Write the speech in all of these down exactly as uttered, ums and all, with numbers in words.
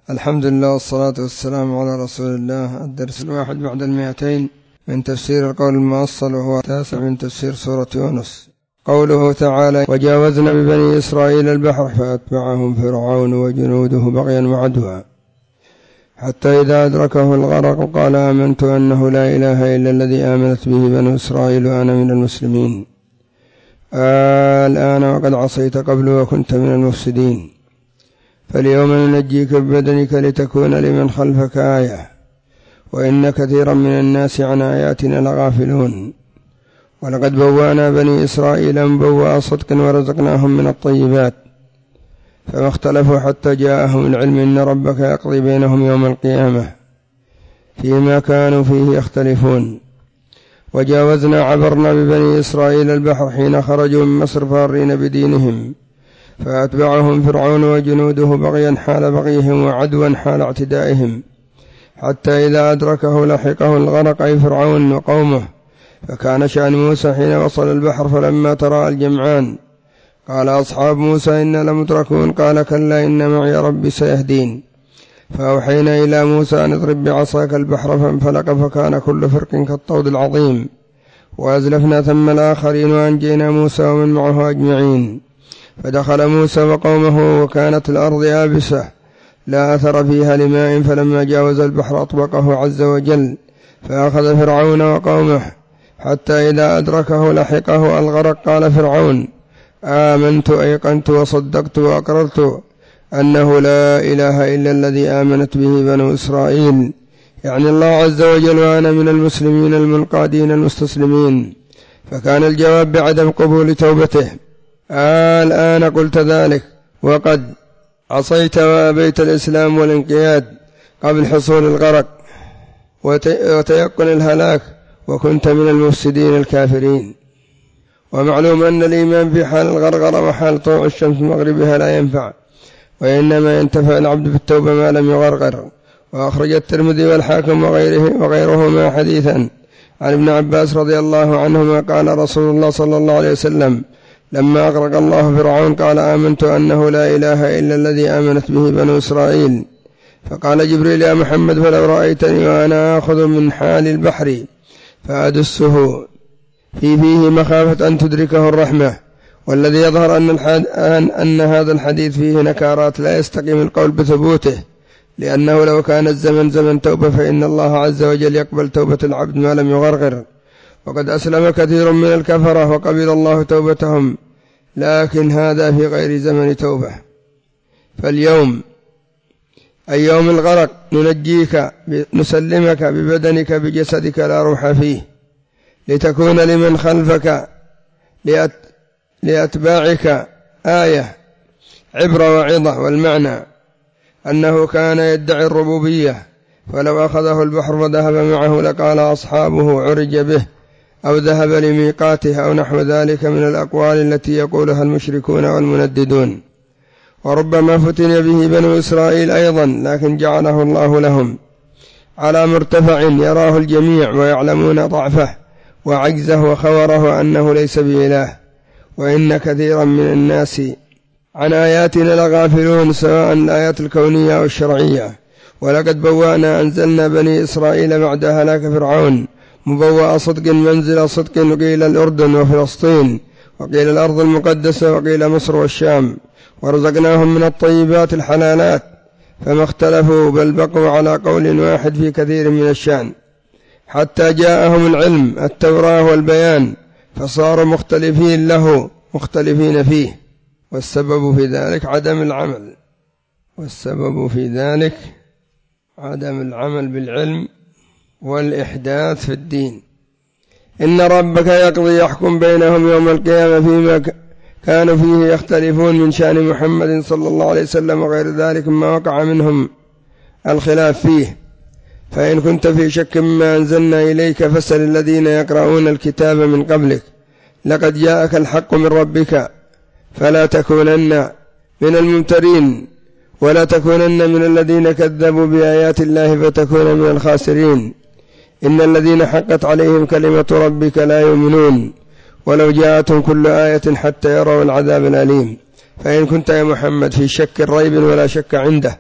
الحمد لله والصلاة والسلام على رسول الله. الدرس الواحد بعد المئتين من تفسير القول المؤصل، وهو التاسع من تفسير سورة يونس. قوله تعالى: وجاوزنا ببني إسرائيل البحر فأتبعهم فرعون وجنوده بغيا وعدوا حتى إذا أدركه الغرق قال آمنت أنه لا إله إلا الذي آمنت به بنو إسرائيل وأنا من المسلمين. الآن وقد عصيت قبل وكنت من المفسدين، فاليوم ننجيك ببدنك لتكون لمن خلفك آية وإن كثيرا من الناس عن آياتنا لغافلون. ولقد بوأنا بني إسرائيل مبوأ صدق ورزقناهم من الطيبات فما اختلفوا حتى جاءهم العلم إن ربك يقضي بينهم يوم القيامة فيما كانوا فيه يختلفون. وجاوزنا عبرنا ببني إسرائيل البحر حين خرجوا من مصر فارين بدينهم فأتبعهم فرعون وجنوده بغيا حال بغيهم وعدوا حال اعتدائهم حتى إذا أدركه لحقه الغرق أي فرعون وقومه. فكان شأن موسى حين وصل البحر فلما تراءى الجمعان قال أصحاب موسى إنا لمدركون قال كلا إن معي ربي سيهدين. فأوحينا إلى موسى أن اضرب بعصاك البحر فانفلق فكان كل فرق كالطود العظيم وأزلفنا ثم الآخرين وأنجينا موسى ومن معه أجمعين. فدخل موسى وقومه وكانت الأرض يابسة لا أثر فيها لماء فلما جاوز البحر أطبقه عز وجل فأخذ فرعون وقومه حتى إذا أدركه لحقه الغرق قال فرعون آمنت أيقنت وصدقت وأقررت أنه لا إله إلا الذي آمنت به بنو إسرائيل، يعني الله عز وجل، وأنا من المسلمين المنقادين المستسلمين. فكان الجواب بعدم قبول توبته. الآن قلت ذلك وقد عصيت وأبيت الإسلام والانقياد قبل حصول الغرق وتيقن الهلاك وكنت من المفسدين الكافرين. ومعلوم أن الإيمان في حال الغرغرة وحال طلوع الشمس مغربها لا ينفع، وإنما ينتفع العبد بالتوبة ما لم يغرغر. وأخرج الترمذي والحاكم وغيره وغيرهما حديثا عن ابن عباس رضي الله عنهما قال رسول الله صلى الله عليه وسلم لما أغرق الله فرعون قال آمنت أنه لا إله إلا الذي آمنت به بنو إسرائيل. فقال جبريل يا محمد فلو رأيتني وأنا آخذ من حال البحر فأدسه في فيه مخافة أن تدركه الرحمة. والذي يظهر أن, أن, أن هذا الحديث فيه نكارات لا يستقيم القول بثبوته، لأنه لو كان الزمن زمن توبة فإن الله عز وجل يقبل توبة العبد ما لم يغرغر. وقد أسلم كثير من الكفرة وقبل الله توبتهم، لكن هذا في غير زمن توبة. فاليوم أي يوم الغرق ننجيك نسلمك ببدنك بجسدك لا روح فيه لتكون لمن خلفك لأت لأتباعك آية عبرة وعظة. والمعنى أنه كان يدعي الربوبية فلو أخذه البحر وذهب معه لقال أصحابه عرج به أو ذهب لميقاته أو نحو ذلك من الأقوال التي يقولها المشركون والمنددون. وربما فتن به بنو إسرائيل أيضا، لكن جعله الله لهم على مرتفع يراه الجميع ويعلمون ضعفه وعجزه وخوره أنه ليس بإله. وإن كثيرا من الناس عن آياتنا لغافلون سواء الآيات الكونية أو الشرعية. ولقد بوأنا أنزلنا بني إسرائيل بعد هلاك فرعون مبوأ صدق منزل صدق، وقيل الأردن وفلسطين وقيل الأرض المقدسة وقيل مصر والشام، ورزقناهم من الطيبات الحلالات فما اختلفوا بل بقوا على قول واحد في كثير من الشأن حتى جاءهم العلم التوراة والبيان فصاروا مختلفين له مختلفين فيه. والسبب في ذلك عدم العمل والسبب في ذلك عدم العمل بالعلم والإحداث في الدين. إن ربك يقضي يحكم بينهم يوم القيامة فيما كانوا فيه يختلفون من شأن محمد صلى الله عليه وسلم وغير ذلك ما وقع منهم الخلاف فيه. فإن كنت في شك مما أنزلنا إليك فاسأل الذين يقرؤون الكتاب من قبلك لقد جاءك الحق من ربك فلا تكونن من الممترين ولا تكونن من الذين كذبوا بآيات الله فتكون من الخاسرين. إن الذين حقت عليهم كلمة ربك لا يؤمنون ولو جاءتهم كل آية حتى يروا العذاب الأليم. فإن كنت يا محمد في شك ريب ولا شك عنده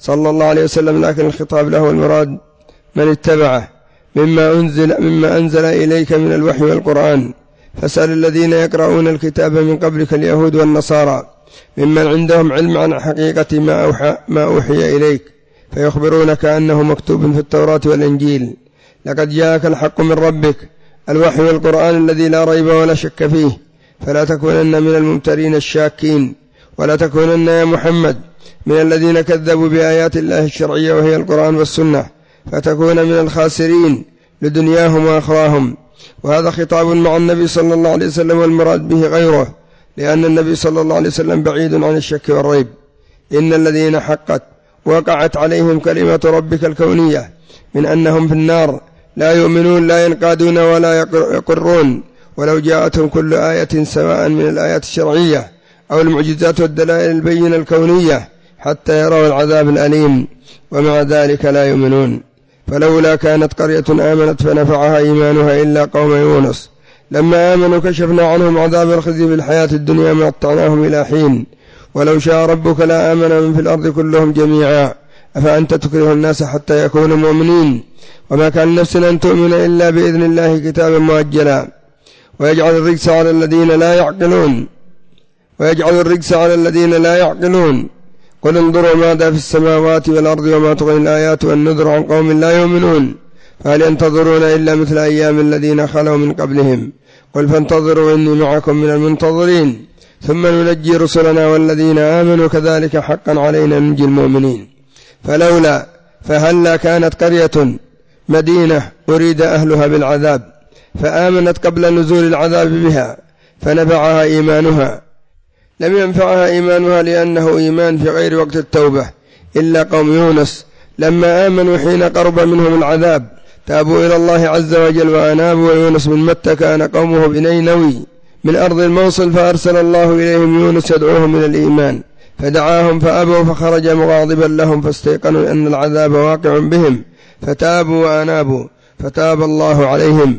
صلى الله عليه وسلم، لكن الخطاب له المراد من اتبعه مما أنزل, مما أنزل إليك من الوحي والقرآن. فاسأل الذين يقرؤون الكتاب من قبلك اليهود والنصارى ممن عندهم علم عن حقيقة ما, أوحى ما أوحي إليك، فيخبرونك أنه مكتوب في التوراة والإنجيل. لقد جاءك الحق من ربك، الوحي والقرآن الذي لا ريب ولا شك فيه، فلا تكونن من الممترين الشاكين، ولا تكونن يا محمد من الذين كذبوا بآيات الله الشرعية وهي القرآن والسنة، فتكون من الخاسرين لدنياهم وأخراهم. وهذا خطاب مع النبي صلى الله عليه وسلم، والمراد به غيره، لأن النبي صلى الله عليه وسلم بعيد عن الشك والريب. إن الذين حقت وقعت عليهم كلمة ربك الكونية من أنهم في النار لا يؤمنون لا ينقادون ولا يقرون، ولو جاءتهم كل آية سواء من الآيات الشرعية أو المعجزات والدلائل البينة الكونية حتى يروا العذاب الأليم، ومع ذلك لا يؤمنون. فلولا كانت قرية آمنت فنفعها إيمانها إلا قوم يونس لما آمنوا كشفنا عنهم عذاب الخزي في الحياة الدنيا ومتعناهم إلى حين، ولو شاء ربك لا آمن من في الأرض كلهم جميعا أفأنت تكره الناس حتى يكونوا مؤمنين، وما كان نفس أن تؤمن إلا بإذن الله كتابا مؤجلا، ويجعل الرجس على الذين لا يعقلون ويجعل الرجس على الذين لا يعقلون قل انظروا ماذا في السماوات والأرض وما تغني الآيات والنذر عن قوم لا يؤمنون، فهل ينتظرون إلا مثل أيام الذين خلوا من قبلهم، قل فانتظروا إني معكم من المنتظرين ثم ننجي رسلنا والذين آمنوا كذلك حقا علينا ننجي المؤمنين. فلولا فهلا كانت قرية مدينة أريد أهلها بالعذاب فآمنت قبل نزول العذاب بها فنفعها إيمانها، لم ينفعها إيمانها لأنه إيمان في غير وقت التوبة، إلا قوم يونس لما آمنوا حين قرب منهم العذاب تابوا إلى الله عز وجل وأنابوا. ويونس من متى كان قومه بنينوي من أرض الموصل، فأرسل الله إليهم يونس يدعوهم إلى الإيمان فدعاهم فأبوا، فخرج مغاضبا لهم فاستيقنوا أن العذاب واقع بهم فتابوا وأنابوا فتاب الله عليهم.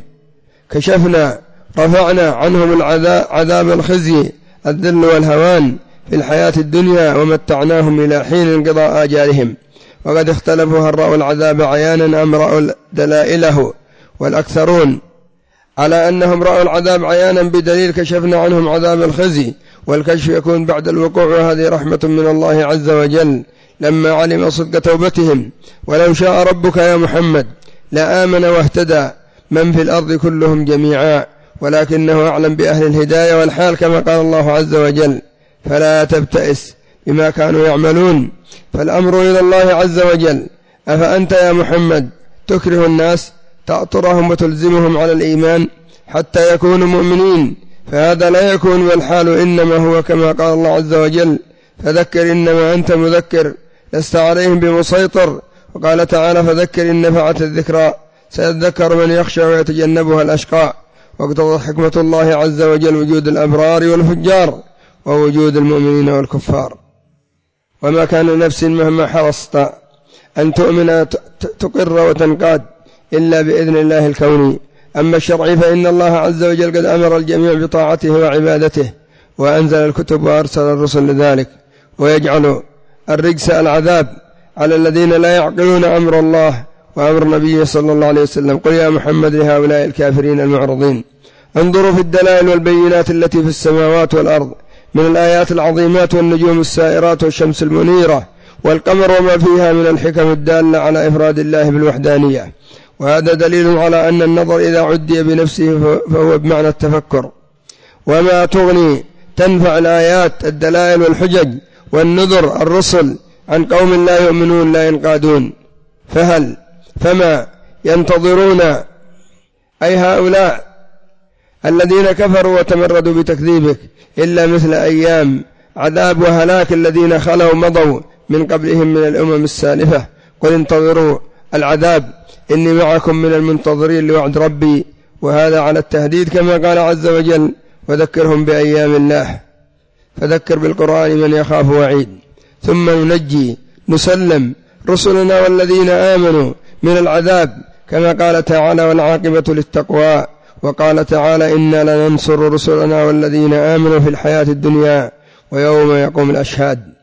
كشفنا رفعنا عنهم العذاب عذاب الخزي الذل والهوان في الحياة الدنيا ومتعناهم إلى حين انقضاء آجالهم. وقد اختلفوا هل رأوا العذاب عيانا أم رأوا دلائله، والأكثرون على أنهم رأوا العذاب عيانا بدليل كشفنا عنهم عذاب الخزي، والكشف يكون بعد الوقوع، وهذه رحمة من الله عز وجل لما علم صدق توبتهم. ولو شاء ربك يا محمد لآمن واهتدى من في الأرض كلهم جميعا، ولكنه أعلم بأهل الهداية والحال كما قال الله عز وجل فلا تبتئس بما كانوا يعملون، فالأمر إلى الله عز وجل. أفأنت يا محمد تكره الناس تأطرهم وتلزمهم على الإيمان حتى يكونوا مؤمنين؟ فهذا لا يكون، والحال إنما هو كما قال الله عز وجل فذكر إنما أنت مذكر لست عليهم بمسيطر. وقال تعالى فذكر إن نفعت الذكرى سيذكر من يخشى ويتجنبها الأشقى. واقتضت حكمة الله عز وجل وجود الأبرار والفجار ووجود المؤمنين والكفار. وما كان نفس مهما حرصت أن تؤمن تقر وتنقاد إلا بإذن الله الكوني. أما الشرعي فإن الله عز وجل قد أمر الجميع بطاعته وعبادته، وأنزل الكتب وأرسل الرسل لذلك، ويجعل الرجس العذاب على الذين لا يعقلون أمر الله وأمر نبيه صلى الله عليه وسلم. قل يا محمد لهؤلاء الكافرين المعرضين انظروا في الدلائل والبينات التي في السماوات والأرض من الآيات العظيمات والنجوم السائرات والشمس المنيرة والقمر وما فيها من الحكم الدالة على إفراد الله بالوحدانية. وهذا دليل على أن النظر إذا عدي بنفسه فهو بمعنى التفكر. وما تغني تنفع الآيات الدلائل والحجج والنذر الرسل عن قوم لا يؤمنون لا ينقادون. فهل فما ينتظرون أي هؤلاء الذين كفروا وتمردوا بتكذيبك إلا مثل أيام عذاب وهلاك الذين خلوا مضوا من قبلهم من الأمم السالفة. قل انتظروا العذاب إني معكم من المنتظرين لوعد ربي. وهذا على التهديد كما قال عز وجل وذكرهم بأيام الله. فذكر بالقرآن من يخاف وعيد. ثم ننجي نسلم رسلنا والذين آمنوا من العذاب كما قال تعالى والعاقبة للتقوى. وقال تعالى إنا لننصر رسلنا والذين آمنوا في الحياة الدنيا ويوم يقوم الأشهاد.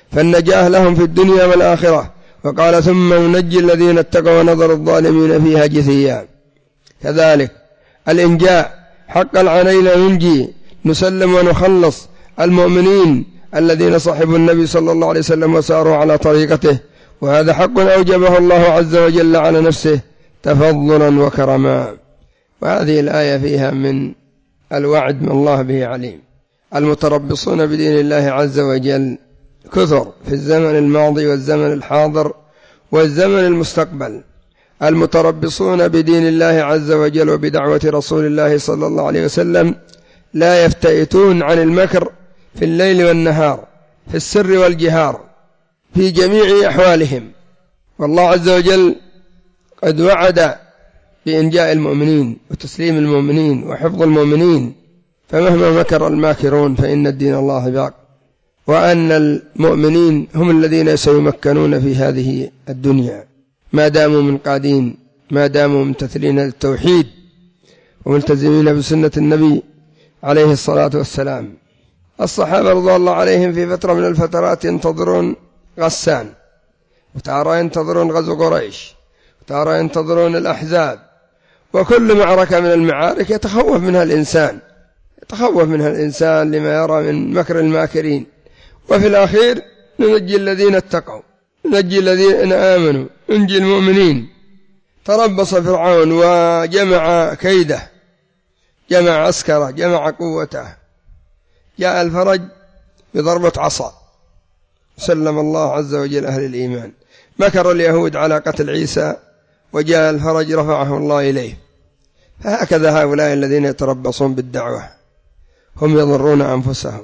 فالنجاة لهم في الدنيا والآخرة. وقال ثم ننجي الذين اتقوا ونذر الظالمين فيها جثيا. كذلك الإنجاء حقا علينا ننجي نسلم ونخلص المؤمنين الذين صحبوا النبي صلى الله عليه وسلم وساروا على طريقته، وهذا حق أوجبه الله عز وجل على نفسه تفضلا وكرما. وهذه الآية فيها من الوعد من الله به عليم. المتربصون بدين الله عز وجل كثر في الزمن الماضي والزمن الحاضر والزمن المستقبل. المتربصون بدين الله عز وجل وبدعوة رسول الله صلى الله عليه وسلم لا يفتئتون عن المكر في الليل والنهار، في السر والجهار، في جميع أحوالهم. والله عز وجل قد وعد بإنجاء المؤمنين وتسليم المؤمنين وحفظ المؤمنين، فمهما مكر الماكرون فإن الدين الله باق، وأن المؤمنين هم الذين سيمكنون في هذه الدنيا ما داموا منقادين، ما داموا ممتثلين للتوحيد وملتزمين بسنة النبي عليه الصلاة والسلام. الصحابة رضي الله عليهم في فترة من الفترات ينتظرون غسان، وتارى ينتظرون غزو قريش، وتارى ينتظرون الأحزاب، وكل معركة من المعارك يتخوف منها الإنسان يتخوف منها الإنسان لما يرى من مكر الماكرين. وفي الأخير ننجي الذين اتقوا، ننجي الذين آمنوا، ننجي المؤمنين. تربص فرعون وجمع كيده، جمع عسكره، جمع قوته، جاء الفرج بضربة عصا، سلم الله عز وجل أهل الإيمان. مكر اليهود على قتل عيسى، وجاء الفرج رفعه الله إليه. فهكذا هؤلاء الذين يتربصون بالدعوة هم يضرون أنفسهم،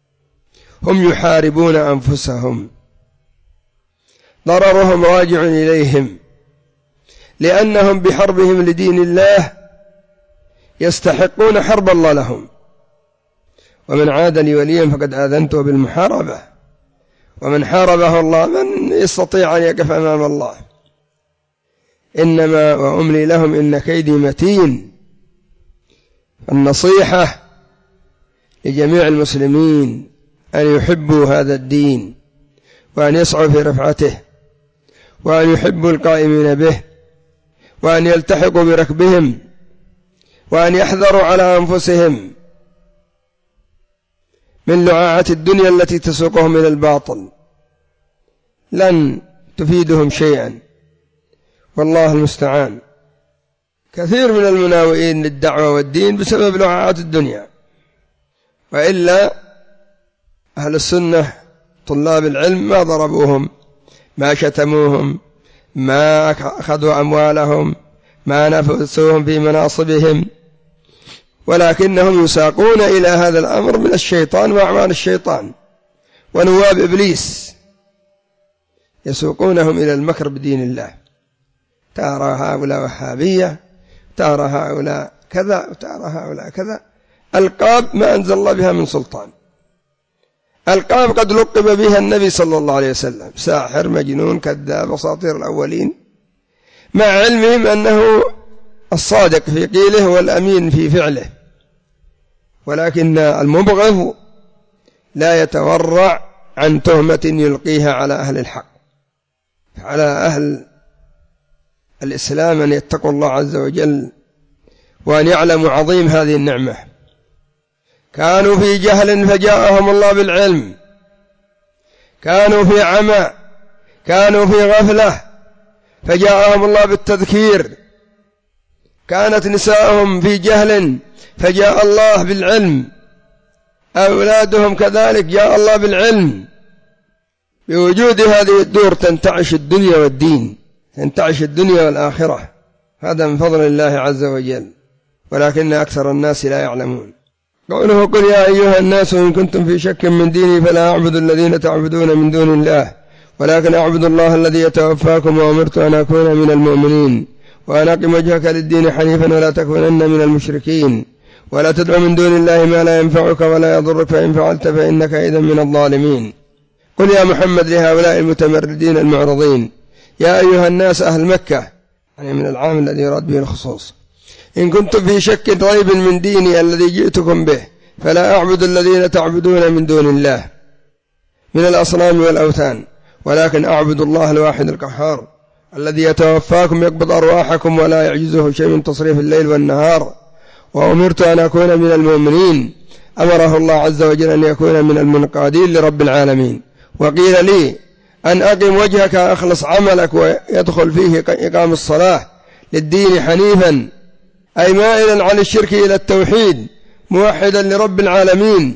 هم يحاربون أنفسهم، ضررهم راجع إليهم، لأنهم بحربهم لدين الله يستحقون حرب الله لهم. ومن عاد لي وليا فقد آذنته بالمحاربة، ومن حاربه الله من يستطيع أن يقف أمام الله. إنما وأملي لهم إن كيدي متين. النصيحة لجميع المسلمين أن يحبوا هذا الدين، وأن يسعوا في رفعته، وأن يحبوا القائمين به، وأن يلتحقوا بركبهم، وأن يحذروا على أنفسهم من لعاعة الدنيا التي تسوقهم إلى الباطل، لن تفيدهم شيئا، والله المستعان. كثير من المناوئين للدعوة والدين بسبب لعاعة الدنيا، وإلا أهل السنة طلاب العلم ما ضربوهم، ما شتموهم، ما أخذوا أموالهم، ما نفسوهم في مناصبهم، ولكنهم يساقون إلى هذا الأمر من الشيطان وأعمال الشيطان ونواب إبليس، يسوقونهم إلى المكر بدين الله. ترى هؤلاء وهابية، ترى هؤلاء كذا، وترى هؤلاء كذا، ألقاب ما أنزل الله بها من سلطان. ألقاب قد لقب بها النبي صلى الله عليه وسلم: ساحر، مجنون، كذاب، أساطير الأولين، مع علمهم أنه الصادق في قيله والأمين في فعله. ولكن المبغض لا يتورع عن تهمة يلقيها على أهل الحق. على أهل الإسلام أن يتقوا الله عز وجل، وأن يعلموا عظيم هذه النعمة. كانوا في جهل فجاءهم الله بالعلم، كانوا في عمى، كانوا في غفلة فجاءهم الله بالتذكير، كانت نساءهم في جهل فجاء الله بالعلم، أولادهم كذلك جاء الله بالعلم. بوجود هذه الدور تنتعش الدنيا والدين، تنتعش الدنيا والآخرة، هذا من فضل الله عز وجل، ولكن أكثر الناس لا يعلمون. قوله: قل يا أيها الناس إن كنتم في شك من ديني فلا أعبد الذين تعبدون من دون الله ولكن أعبد الله الذي يتوفاكم وأمرت أن أكون من المؤمنين وأن أقم وجهك للدين حنيفا ولا تكونن من المشركين ولا تدع من دون الله ما لا ينفعك ولا يضرك فإن فعلت فإنك إذا من الظالمين. قل يا محمد لهؤلاء المتمردين المعرضين: يا أيها الناس أهل مكة، يعني من العام الذي يراد به الخصوص، إن كنتم في شك ريب من ديني الذي جئتكم به فلا أعبد الذين تعبدون من دون الله من الأصنام والأوثان، ولكن أعبدوا الله الواحد القهار الذي يتوفاكم يقبض أرواحكم ولا يعجزه شيء من تصريف الليل والنهار، وأمرت أن أكون من المؤمنين. أمره الله عز وجل أن يكون من المنقادين لرب العالمين. وقيل لي أن أقم وجهك أخلص عملك ويدخل فيه إقام الصلاة للدين حنيفا، أي مائلا عن الشرك إلى التوحيد موحدا لرب العالمين،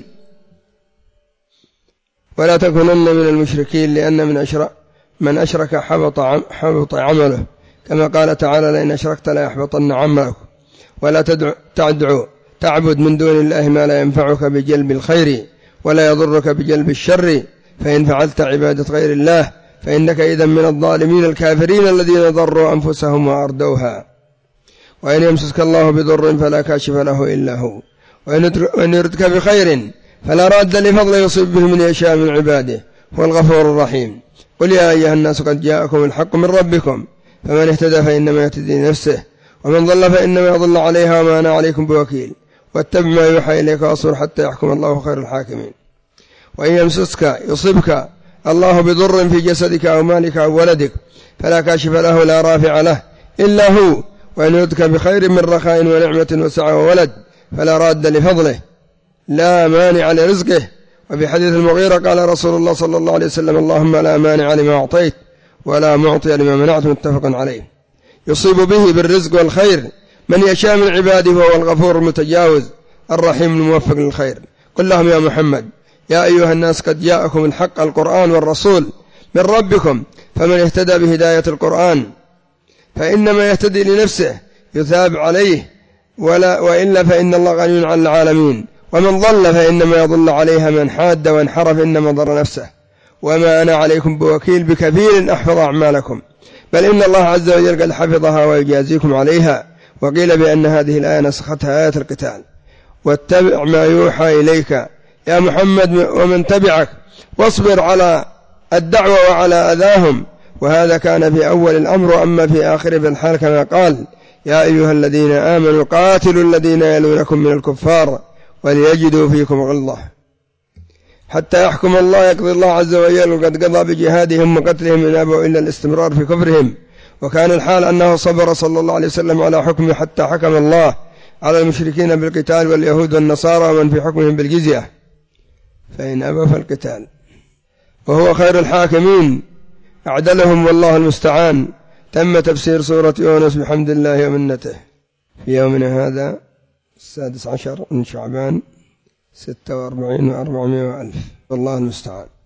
ولا تكونن من المشركين، لأن من أشرك من أشرك حبط حبط عمله، كما قال تعالى لئن أشركت لا يحبطن عملك. ولا تدعو تدعو تعبد من دون الله ما لا ينفعك بجلب الخير ولا يضرك بجلب الشر، فإن فعلت عبادة غير الله فإنك إذا من الظالمين الكافرين الذين ضروا أنفسهم وأردوها. وإن يمسسك الله بضر فلا كاشف له إلا هو، وإن يردك بخير فلا راد لفضله يصيب به من يشاء من عباده، هو الغفور الرحيم. قل يا أيها الناس قد جاءكم الحق من ربكم، فمن اهتدى فإنما يهتدي لنفسه، ومن ضل فإنما يضل عليها وما أنا عليكم بوكيل. واتبع ما يوحى إليك واصبر حتى يحكم الله خير الحاكمين. وإن يمسسك يصبك الله بضر في جسدك أو مالك أو ولدك فلا كاشف له لا رافع له إلا هو، وإن يردك بخير من رخاء ونعمة وسعة وولد فلا راد لفضله لا مانع لرزقه. وفي حديث المغيرة قال رسول الله صلى الله عليه وسلم اللهم لا مانع لما أعطيت ولا معطي لما منعت، متفق عليه. يصيب به بالرزق والخير من يشاء من عباده، وهو الغفور المتجاوز الرحيم الموفق للخير. قل لهم يا محمد يا أيها الناس قد جاءكم الحق القرآن والرسول من ربكم، فمن اهتدى بهداية القرآن فإنما يهتدي لنفسه يثاب عليه، ولا وإلا فإن الله غني عن العالمين. ومن ضل فإنما يضل عليها، من حاد وانحرف إنما ضر نفسه، وما أنا عليكم بوكيل بكفيل أحفظ أعمالكم، بل إن الله عز وجل قد حفظها ويجازيكم عليها. وقيل بأن هذه الآية نسختها آية القتال. واتبع ما يوحى إليك يا محمد ومن تبعك، واصبر على الدعوة وعلى أذاهم. وهذا كان في أول الأمر، أما في آخر في الحال كما قال يا أيها الذين آمنوا قاتلوا الذين يلونكم من الكفار وليجدوا فيكم غلظة حتى يحكم الله، يقضي الله عز وجل، وقد قضى بجهادهم وقتلهم إن أبوا إلا الاستمرار في كفرهم. وكان الحال أنه صبر صلى الله عليه وسلم على حكمه حتى حكم الله على المشركين بالقتال واليهود والنصارى ومن في حكمهم بالجزية، فإن أبوا فالقتال، وهو خير الحاكمين أعدلهم والله المستعان. تم تفسير سورة يونس بحمد الله ومنته في يومنا هذا السادس عشر من شعبان ستة وأربعين وأربعمائة وألف، والله المستعان.